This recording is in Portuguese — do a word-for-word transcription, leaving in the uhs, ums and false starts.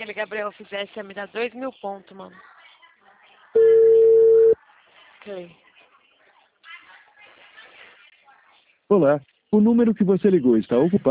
aquele Gabriel fizesse, ia me dar dois mil pontos, mano. Ok. Olá, o número que você ligou está ocupado.